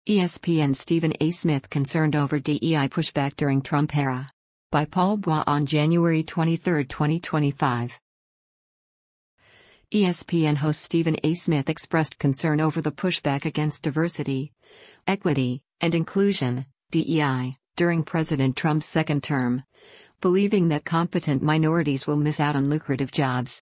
ESPN Stephen A. Smith concerned over DEI pushback during Trump era. By Paul Bois on January 23, 2025. ESPN host Stephen A. Smith expressed concern over the pushback against diversity, equity, and inclusion, DEI, during President Trump's second term, believing that competent minorities will miss out on lucrative jobs.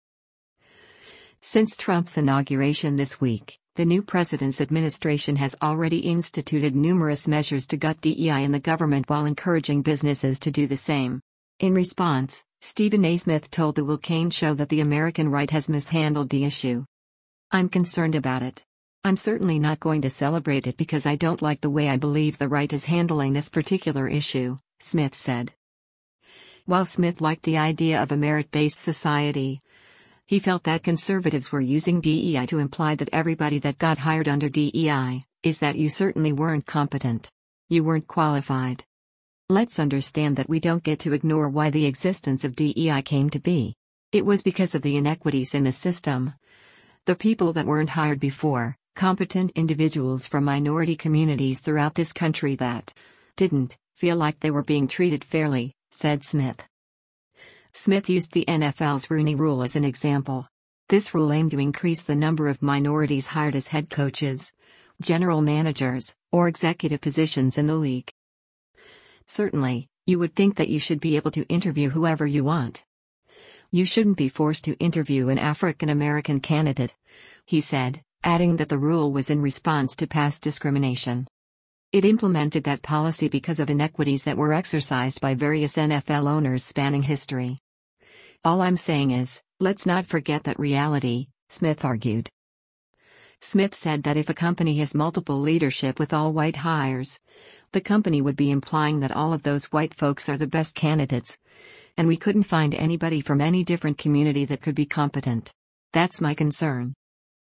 Since Trump's inauguration this week, the new president's administration has already instituted numerous measures to gut DEI in the government while encouraging businesses to do the same. In response, Stephen A. Smith told The Will Cain Show that the American right has mishandled the issue. "I'm concerned about it. I'm certainly not going to celebrate it because I don't like the way I believe the right is handling this particular issue," Smith said. While Smith liked the idea of a merit-based society, he felt that conservatives were using DEI to imply that everybody that got hired under DEI is that you certainly weren't competent. You weren't qualified. Let's understand that we don't get to ignore why the existence of DEI came to be. It was because of the inequities in the system. The people that weren't hired before, competent individuals from minority communities throughout this country that didn't feel like they were being treated fairly, said Smith. Smith used the NFL's Rooney Rule as an example. This rule aimed to increase the number of minorities hired as head coaches, general managers, or executive positions in the league. "Certainly, you would think that you should be able to interview whoever you want. You shouldn't be forced to interview an African American candidate," he said, adding that the rule was in response to past discrimination. It implemented that policy because of inequities that were exercised by various NFL owners spanning history. "All I'm saying is, let's not forget that reality," Smith argued. Smith said that if a company has multiple leadership with all white hires, the company would be implying that all of those white folks are the best candidates, and we couldn't find anybody from any different community that could be competent. "That's my concern.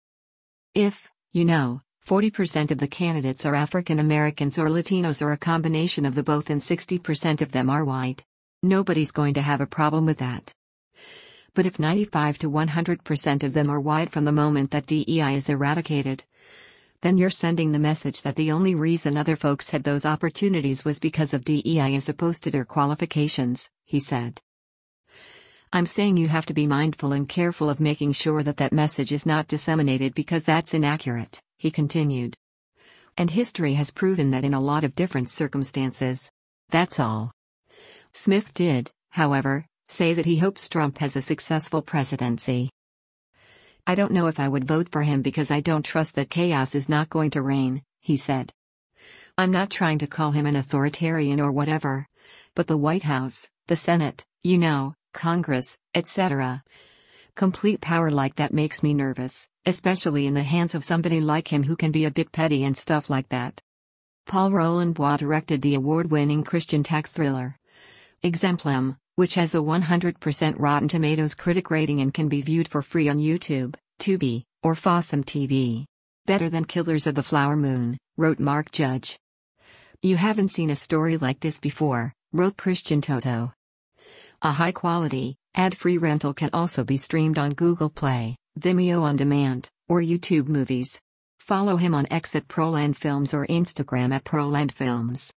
If, 40% of the candidates are African Americans or Latinos or a combination of the both and 60% of them are white, nobody's going to have a problem with that. But if 95 to 100% of them are white from the moment that DEI is eradicated, then you're sending the message that the only reason other folks had those opportunities was because of DEI as opposed to their qualifications," he said. "I'm saying you have to be mindful and careful of making sure that that message is not disseminated because that's inaccurate," he continued. "And history has proven that in a lot of different circumstances. That's all." Smith did, however, say that he hopes Trump has a successful presidency. "I don't know if I would vote for him because I don't trust that chaos is not going to reign," he said. "I'm not trying to call him an authoritarian or whatever, but the White House, the Senate, Congress, etc. Complete power like that makes me nervous, especially in the hands of somebody like him who can be a bit petty and stuff like that." Paul Roland Bois directed the award-winning Christian tech thriller Exemplum, which has a 100% Rotten Tomatoes critic rating and can be viewed for free on YouTube, Tubi, or Fossum TV. "Better than Killers of the Flower Moon," wrote Mark Judge. "You haven't seen a story like this before," wrote Christian Toto. A high-quality, ad-free rental can also be streamed on Google Play, Vimeo On Demand, or YouTube Movies. Follow him on X at Proland Films or Instagram at Proland Films.